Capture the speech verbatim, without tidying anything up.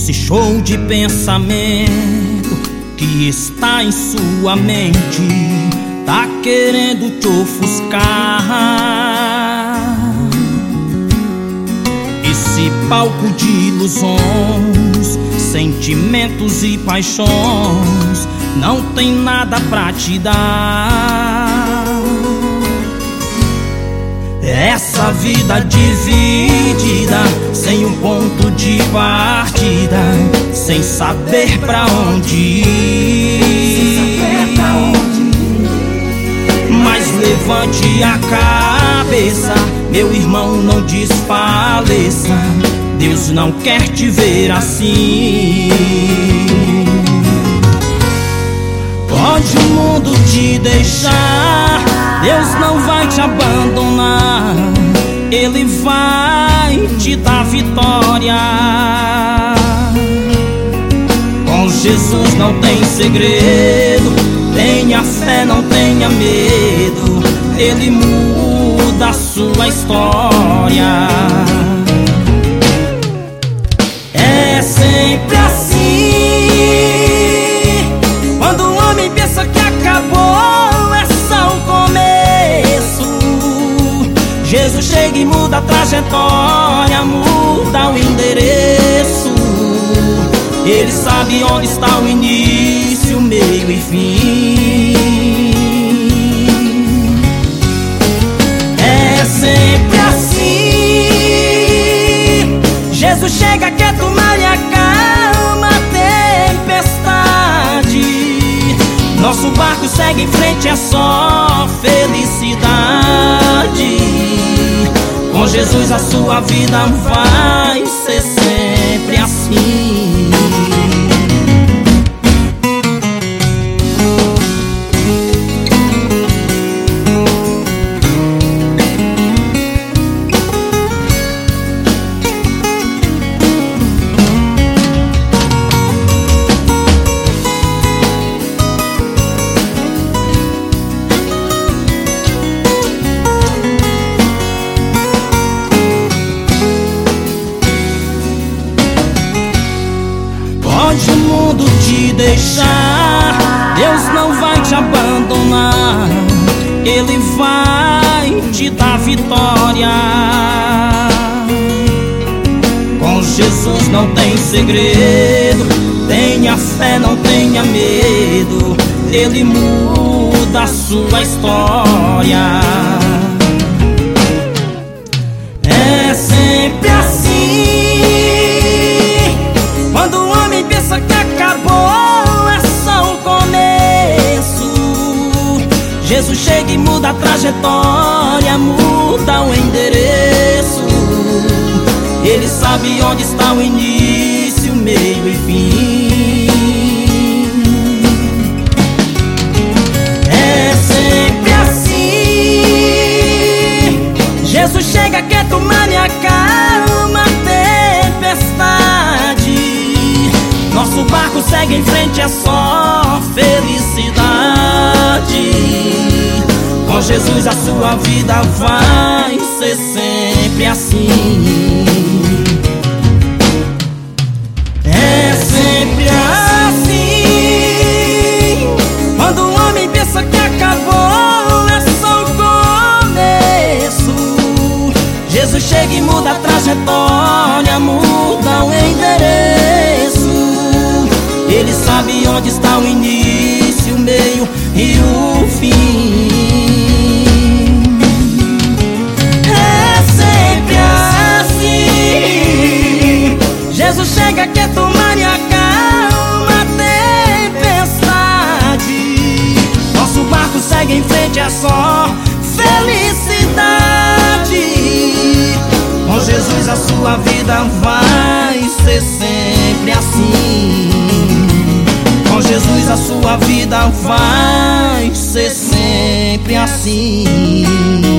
Esse show de pensamento que está em sua mente tá querendo te ofuscar. Esse palco de ilusões, sentimentos e paixões não tem nada pra te dar. Essa vida dividida, sem um ponto de partida, sem saber pra onde ir. Mas levante a cabeça, meu irmão, não desfaleça. Deus não quer te ver assim. Pode o mundo te deixar, Deus não vai te abandonar. Ele vai te dar vitória. Com Jesus não tem segredo. Tenha fé, não tenha medo. Ele muda a sua história. É sempre assim. Quando o homem pensa que acabou, é só o começo. Jesus chega e muda a trajetória, muda o endereço. Ele sabe onde está o início, meio e fim. É sempre assim. Jesus chega, quer tomar e acalma a tempestade. Nosso barco segue em frente, é só felicidade. Com Jesus a sua vida vai ser sempre assim. Pode o mundo te deixar, Deus não vai te abandonar. Ele vai te dar vitória. Com Jesus não tem segredo. Tenha fé, não tenha medo. Ele muda a sua história. É sempre assim. Quando o homem pensa que acabou, é só o começo. Jesus chega e muda a trajetória, muda o endereço. Ele sabe onde está o início, meio e fim. É sempre assim. Jesus chega, quer tomar e acalma a tempestade. Nosso barco segue em frente, é só felicidade. Com Jesus a sua vida vai ser sempre assim. É sempre assim. Quando o homem pensa que acabou, é só o começo. Jesus chega e muda a trajetória, muda o endereço. Ele sabe onde está o início, o meio e o fim. É sempre assim. Jesus chega, quer tomar e acalma a tempestade. Nosso barco segue em frente, é só felicidade. Com Jesus a sua vida vai ser sempre assim. Com Jesus a sua vida vai ser sempre assim.